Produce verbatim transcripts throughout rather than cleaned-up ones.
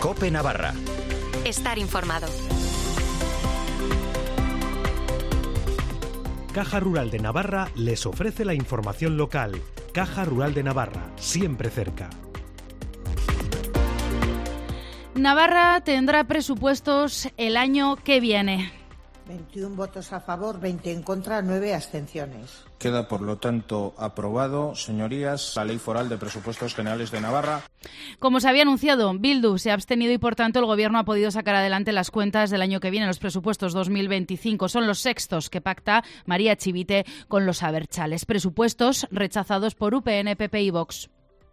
COPE Navarra. Estar informado. Caja Rural de Navarra les ofrece la información local. Caja Rural de Navarra, siempre cerca. Navarra tendrá presupuestos el año que viene. veintiún votos a favor, veinte en contra, nueve abstenciones. Queda, por lo tanto, aprobado, señorías, la Ley Foral de Presupuestos Generales de Navarra. Como se había anunciado, Bildu se ha abstenido y, por tanto, el Gobierno ha podido sacar adelante las cuentas del año que viene, los presupuestos dos mil veinticinco. Son los sextos que pacta María Chivite con los abertzales. Presupuestos rechazados por U P N, P P y Vox.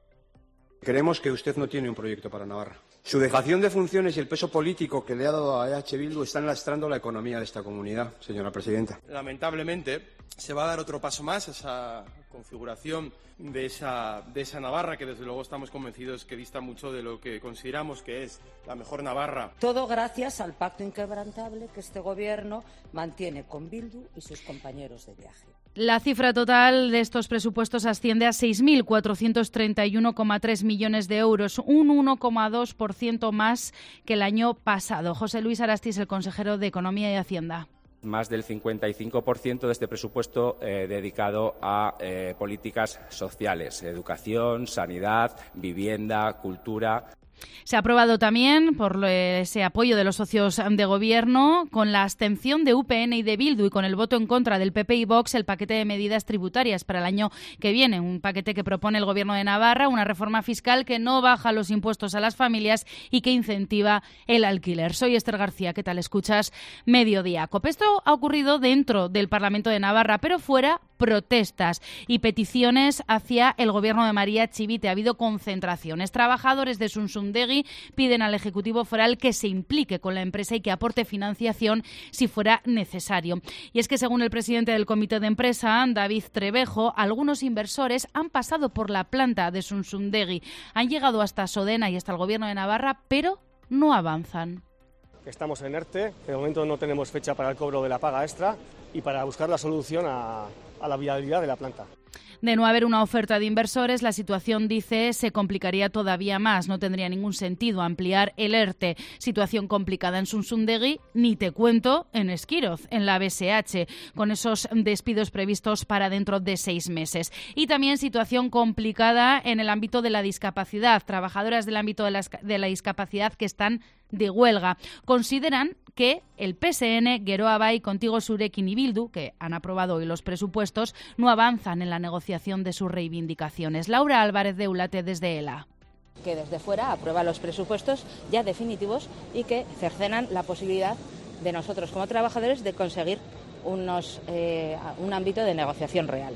Creemos que usted no tiene un proyecto para Navarra. Su dejación de funciones y el peso político que le ha dado a E H Bildu están lastrando la economía de esta comunidad, señora presidenta. Lamentablemente, se va a dar otro paso más, esa configuración de esa, de esa Navarra, que desde luego estamos convencidos que dista mucho de lo que consideramos que es la mejor Navarra. Todo gracias al pacto inquebrantable que este Gobierno mantiene con Bildu y sus compañeros de viaje. La cifra total de estos presupuestos asciende a seis mil cuatrocientos treinta y uno coma tres millones de euros, un uno coma dos por ciento más que el año pasado. José Luis Arastis, el consejero de Economía y Hacienda. Más del cincuenta y cinco por ciento de este presupuesto eh, dedicado a eh, políticas sociales, educación, sanidad, vivienda, cultura. Se ha aprobado también por ese apoyo de los socios de gobierno, con la abstención de U P N y de Bildu y con el voto en contra del P P y Vox, el paquete de medidas tributarias para el año que viene. Un paquete que propone el Gobierno de Navarra, una reforma fiscal que no baja los impuestos a las familias y que incentiva el alquiler. Soy Esther García, ¿qué tal? Escuchas Mediodía. COPE. Esto ha ocurrido dentro del Parlamento de Navarra, pero fuera protestas y peticiones hacia el Gobierno de María Chivite. Ha habido concentraciones. Trabajadores de Sunsundegui piden al Ejecutivo Foral que se implique con la empresa y que aporte financiación si fuera necesario. Y es que, según el presidente del Comité de Empresa, David Trevejo, algunos inversores han pasado por la planta de Sunsundegui, han llegado hasta Sodena y hasta el Gobierno de Navarra, pero no avanzan. Estamos en ERTE, que de momento no tenemos fecha para el cobro de la paga extra y para buscar la solución a, a la viabilidad de la planta. De no haber una oferta de inversores, la situación, dice, se complicaría todavía más. No tendría ningún sentido ampliar el ERTE. Situación complicada en Sunsundegui, ni te cuento en Esquiroz, en la B S H, con esos despidos previstos para dentro de seis meses. Y también situación complicada en el ámbito de la discapacidad. Trabajadoras del ámbito de la, de la discapacidad que están de huelga. Consideran que el P S N, Geroa Bai, Contigo Zurekin y Bildu, que han aprobado hoy los presupuestos, no avanzan en la negociación de sus reivindicaciones. Laura Álvarez de Ulate, desde ELA. Que desde fuera aprueba los presupuestos ya definitivos y que cercenan la posibilidad de nosotros como trabajadores de conseguir unos, eh, un ámbito de negociación real.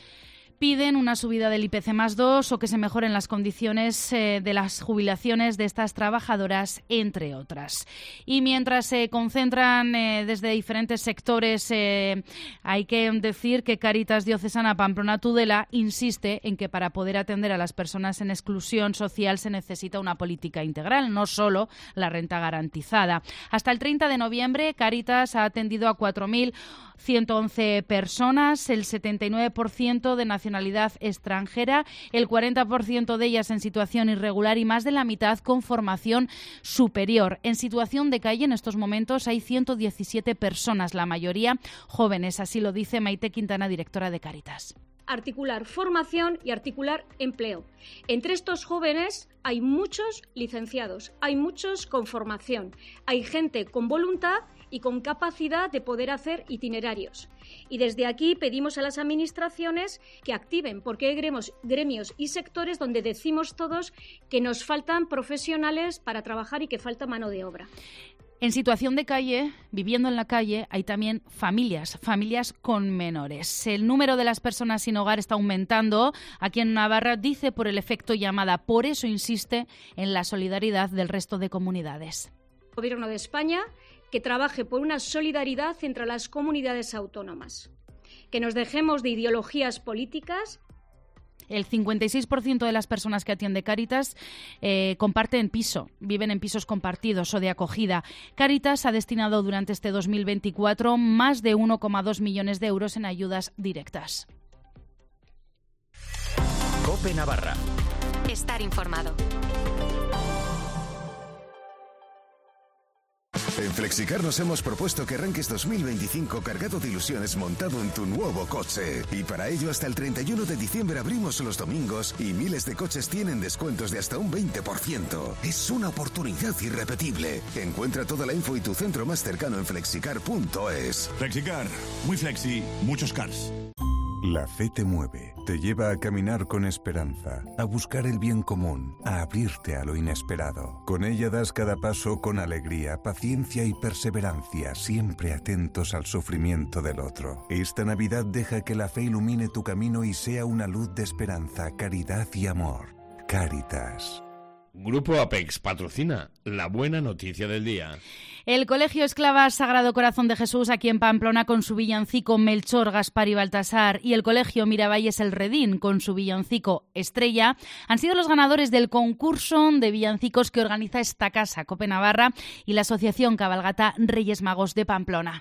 Piden una subida del I P C más dos o que se mejoren las condiciones eh, de las jubilaciones de estas trabajadoras, entre otras. Y mientras se concentran eh, desde diferentes sectores, eh, hay que decir que Cáritas Diocesana Pamplona Tudela insiste en que para poder atender a las personas en exclusión social se necesita una política integral, no solo la renta garantizada. Hasta el treinta de noviembre, Cáritas ha atendido a cuatro mil ciento once personas, el setenta y nueve por ciento de nacionalidad extranjera, el cuarenta por ciento de ellas en situación irregular y más de la mitad con formación superior. En situación de calle en estos momentos hay ciento diecisiete personas, la mayoría jóvenes, así lo dice Maite Quintana, directora de Cáritas. Articular formación y articular empleo. Entre estos jóvenes hay muchos licenciados, hay muchos con formación, hay gente con voluntad y con capacidad de poder hacer itinerarios. Y desde aquí pedimos a las administraciones que activen, porque hay gremios, gremios y sectores donde decimos todos que nos faltan profesionales para trabajar y que falta mano de obra. En situación de calle, viviendo en la calle, hay también familias, familias con menores. El número de las personas sin hogar está aumentando aquí en Navarra, dice, por el efecto llamada. Por eso insiste en la solidaridad del resto de comunidades. El Gobierno de España que trabaje por una solidaridad entre las comunidades autónomas, que nos dejemos de ideologías políticas. El cincuenta y seis por ciento de las personas que atiende Cáritas eh, comparten piso, viven en pisos compartidos o de acogida. Cáritas ha destinado durante este dos mil veinticuatro más de uno coma dos millones de euros en ayudas directas. COPE Navarra. Estar informado. En Flexicar nos hemos propuesto que arranques dos mil veinticinco cargado de ilusiones montado en tu nuevo coche. Y para ello hasta el treinta y uno de diciembre abrimos los domingos y miles de coches tienen descuentos de hasta un veinte por ciento. Es una oportunidad irrepetible. Encuentra toda la info y tu centro más cercano en flexicar punto es. Flexicar, muy flexi, muchos cars. La fe te mueve, te lleva a caminar con esperanza, a buscar el bien común, a abrirte a lo inesperado. Con ella das cada paso con alegría, paciencia y perseverancia, siempre atentos al sufrimiento del otro. Esta Navidad deja que la fe ilumine tu camino y sea una luz de esperanza, caridad y amor. Cáritas. Grupo Apex patrocina la buena noticia del día. El Colegio Esclava Sagrado Corazón de Jesús, aquí en Pamplona, con su villancico Melchor, Gaspar y Baltasar, y el Colegio Miravalles El Redín, con su villancico Estrella, han sido los ganadores del concurso de villancicos que organiza esta casa, Cope Navarra, y la Asociación Cabalgata Reyes Magos de Pamplona.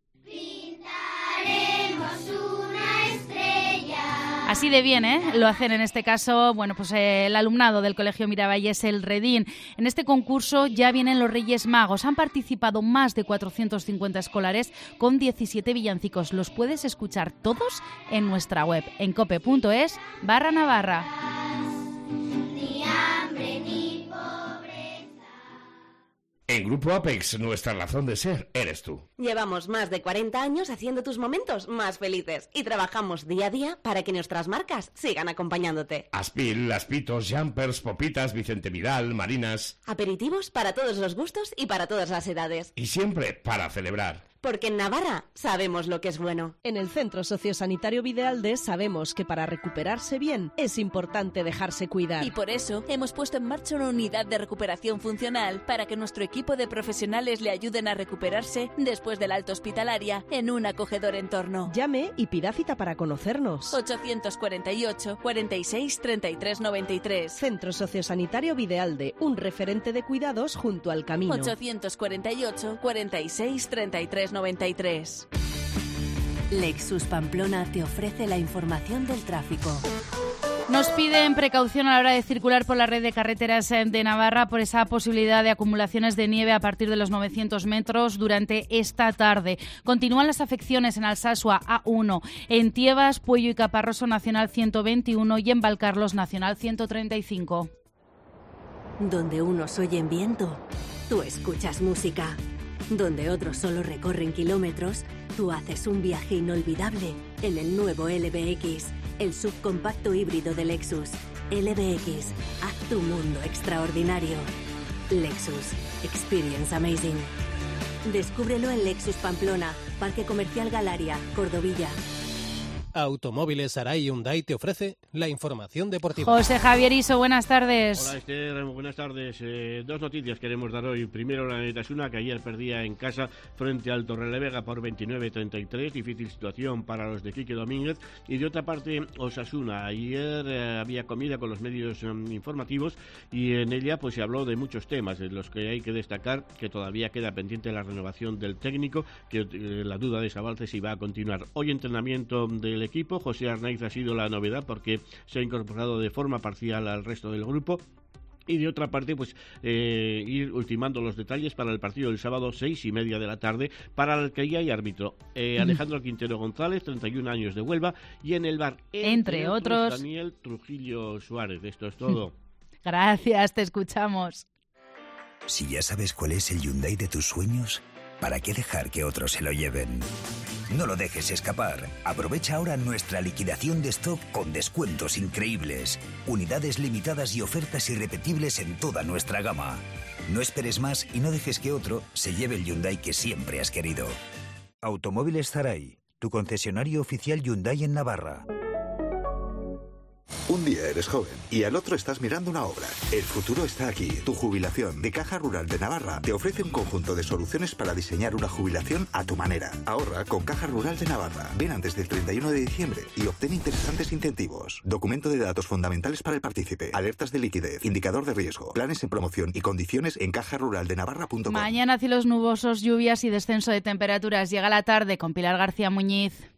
Así de bien, ¿eh? Lo hacen en este caso, bueno, pues eh, el alumnado del Colegio Miravalles El Redín. En este concurso ya vienen los Reyes Magos. Han participado más de cuatrocientos cincuenta escolares con diecisiete villancicos. Los puedes escuchar todos en nuestra web, en cope punto es barra Navarra. Ni hambre ni pobreza. En Grupo Apex, nuestra razón de ser eres tú. Llevamos más de cuarenta años haciendo tus momentos más felices y trabajamos día a día para que nuestras marcas sigan acompañándote. Aspil, Aspitos, Jumpers, Popitas, Vicente Vidal, Marinas. Aperitivos para todos los gustos y para todas las edades. Y siempre para celebrar. Porque en Navarra sabemos lo que es bueno. En el Centro Sociosanitario Videalde sabemos que para recuperarse bien es importante dejarse cuidar. Y por eso hemos puesto en marcha una unidad de recuperación funcional para que nuestro equipo de profesionales le ayuden a recuperarse después del alta hospitalaria en un acogedor entorno. Llame y pida cita para conocernos. ochocientos cuarenta y ocho, cuarenta y seis, treinta y tres noventa y tres. Centro Sociosanitario Videalde, un referente de cuidados junto al camino. ochocientos cuarenta y ocho, cuarenta y seis, treinta y tres noventa y tres. Lexus Pamplona te ofrece la información del tráfico. Nos piden precaución a la hora de circular por la red de carreteras de Navarra por esa posibilidad de acumulaciones de nieve a partir de los novecientos metros durante esta tarde. Continúan las afecciones en Alsasua A uno, en Tiebas, Puello y Caparroso Nacional ciento veintiuno y en Valcarlos Nacional ciento treinta y cinco. Donde unos oyen viento, tú escuchas música. Donde otros solo recorren kilómetros, tú haces un viaje inolvidable en el nuevo L B X, el subcompacto híbrido de Lexus. L B X, haz tu mundo extraordinario. Lexus, experience amazing. Descúbrelo en Lexus Pamplona, Parque Comercial Galaria, Cordovilla. Automóviles Arai Hyundai te ofrece la información deportiva. José Javier Iso, buenas tardes. Hola Esther, buenas tardes. Eh, dos noticias queremos dar hoy. Primero la Netasuna, que ayer perdía en casa frente al Torrelavega por veintinueve a treinta y tres. Difícil situación para los de Quique Domínguez. Y de otra parte, Osasuna. Ayer eh, había comida con los medios um, informativos y en ella pues se habló de muchos temas, de los que hay que destacar que todavía queda pendiente la renovación del técnico, que eh, la duda de Sabalce si va a continuar. Hoy entrenamiento del equipo. José Arnaiz ha sido la novedad porque se ha incorporado de forma parcial al resto del grupo. Y de otra parte, pues eh, ir ultimando los detalles para el partido del sábado, seis y media de la tarde, para la alcaldía y árbitro. Eh, Alejandro Quintero González, treinta y un años de Huelva, y en el bar, entre, entre otros, otros, Daniel Trujillo Suárez. Esto es todo. Gracias, te escuchamos. Si ya sabes cuál es el Hyundai de tus sueños, ¿para qué dejar que otros se lo lleven? No lo dejes escapar. Aprovecha ahora nuestra liquidación de stock con descuentos increíbles, unidades limitadas y ofertas irrepetibles en toda nuestra gama. No esperes más y no dejes que otro se lleve el Hyundai que siempre has querido. Automóviles Zaray, tu concesionario oficial Hyundai en Navarra. Un día eres joven y al otro estás mirando una obra. El futuro está aquí. Tu jubilación de Caja Rural de Navarra te ofrece un conjunto de soluciones para diseñar una jubilación a tu manera. Ahorra con Caja Rural de Navarra. Ven antes del treinta y uno de diciembre y obtén interesantes incentivos. Documento de datos fundamentales para el partícipe. Alertas de liquidez. Indicador de riesgo. Planes en promoción y condiciones en caja rural de navarra punto com. Mañana cielos nubosos, lluvias y descenso de temperaturas. Llega la tarde con Pilar García Muñiz.